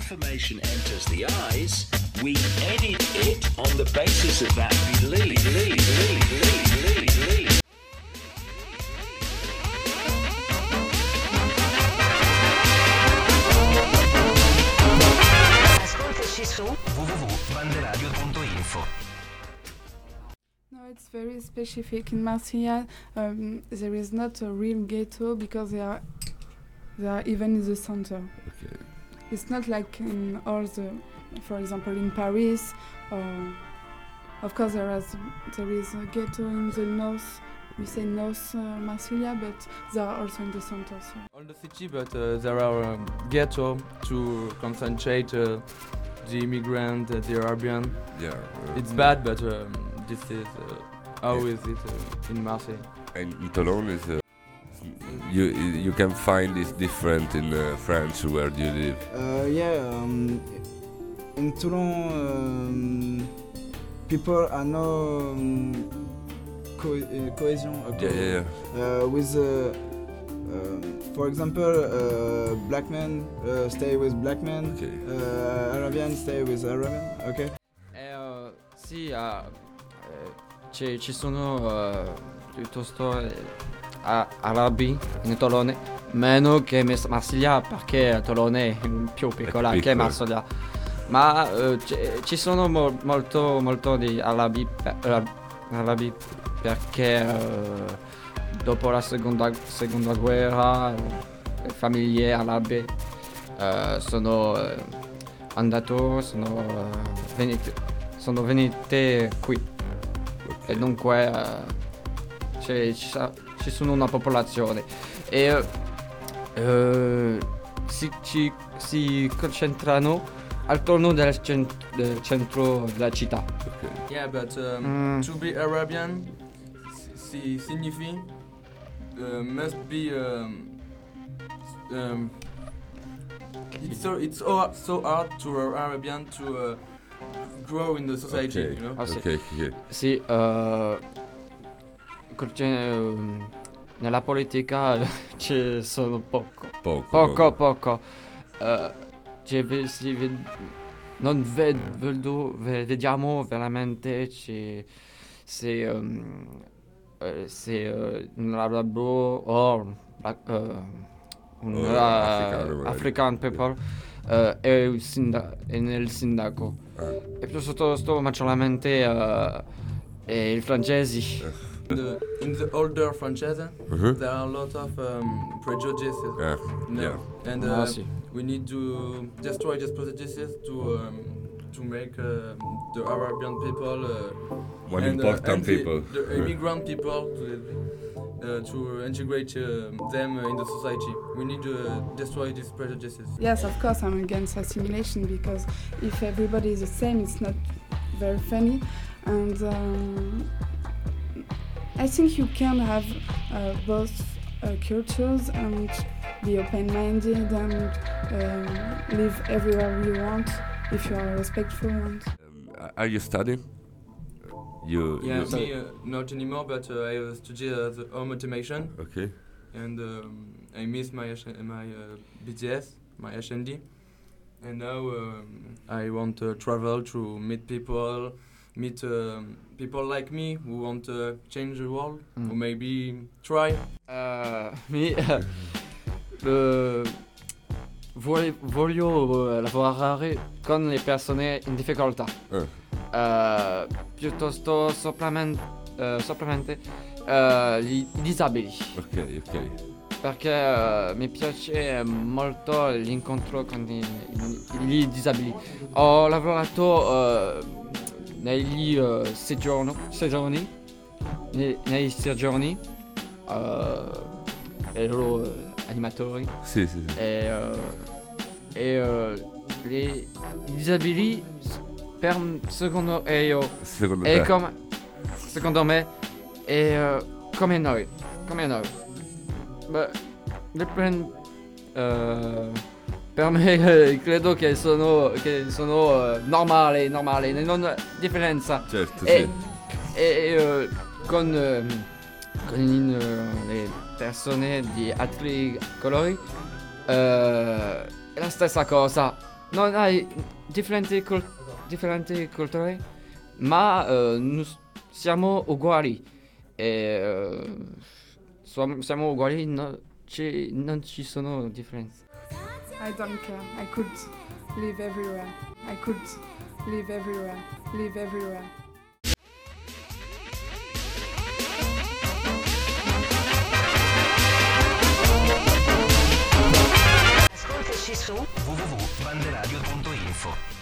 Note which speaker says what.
Speaker 1: information enters the eyes, we edit it on the basis of that belief.
Speaker 2: Ascoltaci su
Speaker 3: www.banderadio.info.
Speaker 4: No, it's very specific. In Marsiglia, there is not a real ghetto because they are even in the center.
Speaker 5: Okay.
Speaker 4: It's not like in all the, for example, in Paris. Of course, there is a ghetto in the north. We say North Marsiglia, but they are also in the center. So.
Speaker 6: On the city, but there are ghetto to concentrate the immigrant, the Arabian.
Speaker 5: Yeah.
Speaker 6: It's bad, but this is how is it in Marseille?
Speaker 5: And in Toulon is you can find this different in France where you live.
Speaker 7: In Toulon, people are no cohesion.
Speaker 5: Yeah.
Speaker 7: With, for example, black men stay with black men,
Speaker 5: Okay.
Speaker 7: Arabian stay with Arabian. Okay.
Speaker 8: Sì, ci sono piuttosto arabi in Tolone, meno che Marsiglia perché Tolone è più piccola che Marsiglia. Ma ci sono molto di arabi perché dopo la seconda guerra le famiglie arabe sono venite qui e dunque ci sono una popolazione e si concentrano attorno del centro della città.
Speaker 5: Okay.
Speaker 6: Yeah, but to be Arabian signifie must be it's so hard to Arabian to grow in the society,
Speaker 5: Okay.
Speaker 6: you know.
Speaker 5: Okay.
Speaker 8: Sì, nella politica ci sono poco. Non vediamo veramente se un arabo o un African people è nel sindaco. E piuttosto maggiormente i francesi.
Speaker 6: In the older francese,
Speaker 5: Uh-huh.
Speaker 6: there are a lot of prejudices.
Speaker 5: Yeah.
Speaker 6: You know?
Speaker 5: Yeah.
Speaker 6: And
Speaker 8: Sì.
Speaker 6: we need to destroy these prejudices to make the Arabian people
Speaker 5: One
Speaker 6: and,
Speaker 5: important
Speaker 6: and
Speaker 5: people.
Speaker 6: the immigrant people to integrate them in the society. We need to destroy these prejudices.
Speaker 4: Yes, of course, I'm against assimilation because if everybody is the same, it's not very funny. And I think you can have both cultures and be open-minded and live everywhere you want if you are respectful. And
Speaker 5: Are you studying? You.
Speaker 6: Me, not anymore, but I study the home automation.
Speaker 5: Okay.
Speaker 6: And I miss my BTS, my HND, and now I want to travel to meet people like me who want to change the world, or maybe try.
Speaker 8: Voglio lavorare con le persone in difficoltà. Piuttosto soprattutto gli disabili.
Speaker 5: Ok.
Speaker 8: Perché mi piace molto l'incontro con gli disabili. Ho lavorato negli soggiorni ero animatori.
Speaker 5: Sì.
Speaker 8: E i disabili secondo me è come noi. Beh, per me credo che sono normale, non differenza.
Speaker 5: Certo,
Speaker 8: e
Speaker 5: sì.
Speaker 8: Con le persone di altri colori è la stessa cosa. non hai differenti culture, ma siamo uguali. E siamo uguali, non ci sono differenze.
Speaker 4: I don't care. I could live everywhere. I could live everywhere. Live everywhere.
Speaker 2: Ascoltaci su www.banderadio.info.